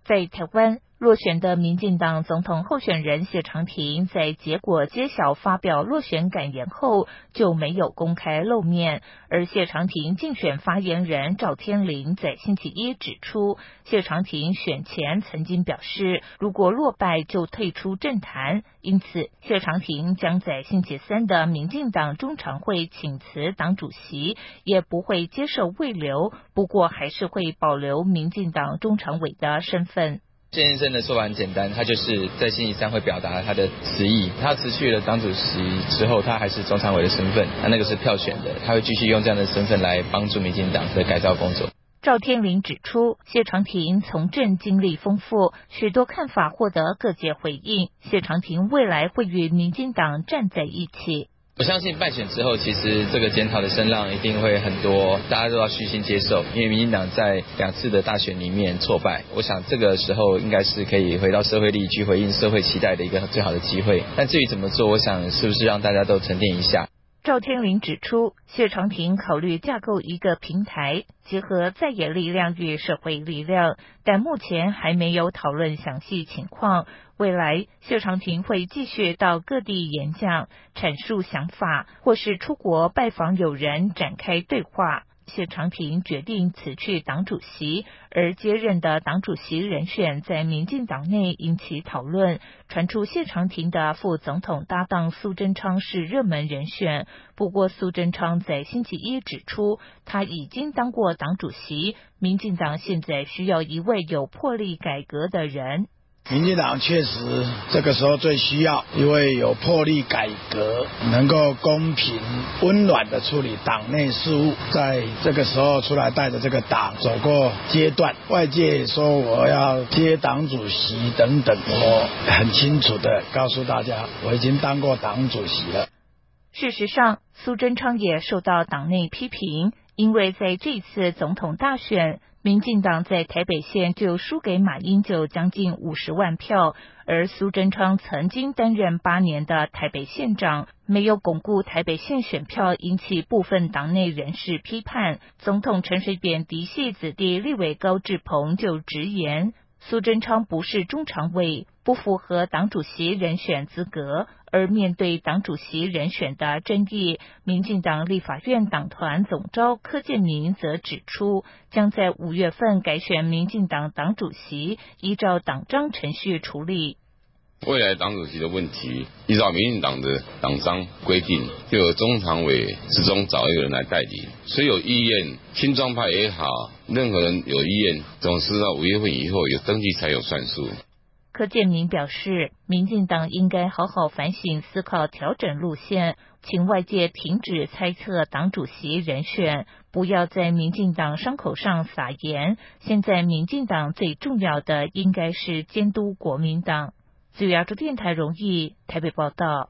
在台湾落选的民进党总统候选人谢长廷，在结果揭晓发表落选感言后就没有公开露面，而谢长廷竞选发言人赵天麟在星期一指出，谢长廷选前曾经表示，如果落败就退出政坛，因此谢长廷将在星期三的民进党中常会请辞党主席，也不会接受慰留，不过还是会保留民进党中常委的身份。 谢先生的说法很简单，他就是在星期三会表达他的辞意，他辞去了党主席之后，他还是中常委的身份，那个是票选的，他会继续用这样的身份来帮助民进党的改造工作。 赵天麟指出，谢长廷从政经历丰富，许多看法获得各界回应，谢长廷未来会与民进党站在一起。 我相信败选之后，其实这个检讨的声浪一定会很多，大家都要虚心接受，因为民进党在2次的大选里面挫败，我想这个时候应该是可以回到社会里去回应社会期待的一个最好的机会。但至于怎么做，我想是不是让大家都沉淀一下。 赵天麟指出，谢长廷考虑架构一个平台，结合在野力量与社会力量，但目前还没有讨论详细情况。未来谢长廷会继续到各地演讲，阐述想法，或是出国拜访友人，展开对话。谢长廷决定辞去党主席，而接任的党主席人选在民进党内引起讨论，传出谢长廷的副总统搭档苏贞昌是热门人选。不过苏贞昌在星期一指出，他已经当过党主席，民进党现在需要一位有魄力改革的人。 民进党确实这个时候最需要一位有魄力改革，能够公平温暖的处理党内事务，在这个时候出来带着这个党走过阶段。外界说我要接党主席等等，我很清楚的告诉大家，我已经当过党主席了。 事实上，苏贞昌也受到党内批评，因为在这次总统大选，民进党在台北县就输给马英九将近50万票，而苏贞昌曾经担任8年的台北县长，没有巩固台北县选票，引起部分党内人士批判。总统陈水扁嫡系子弟立委高志鹏就直言，苏贞昌不是中常委，不符合党主席人选资格。而面对党主席人选的争议，民进党立法院党团总召柯建铭则指出，将在5月份改选民进党党主席，依照党章程序处理。 未来党主席的问题，依照民进党的党章规定，就由中常委之中找一个人来代理。谁有意愿，亲中派也好，任何人有意愿，总是到5月份以后有登记才有算数。 柯建铭表示，民进党应该好好反省思考，调整路线，请外界停止猜测党主席人选，不要在民进党伤口上撒盐。现在民进党最重要的应该是监督国民党。自由亚洲电台荣毅台北报道。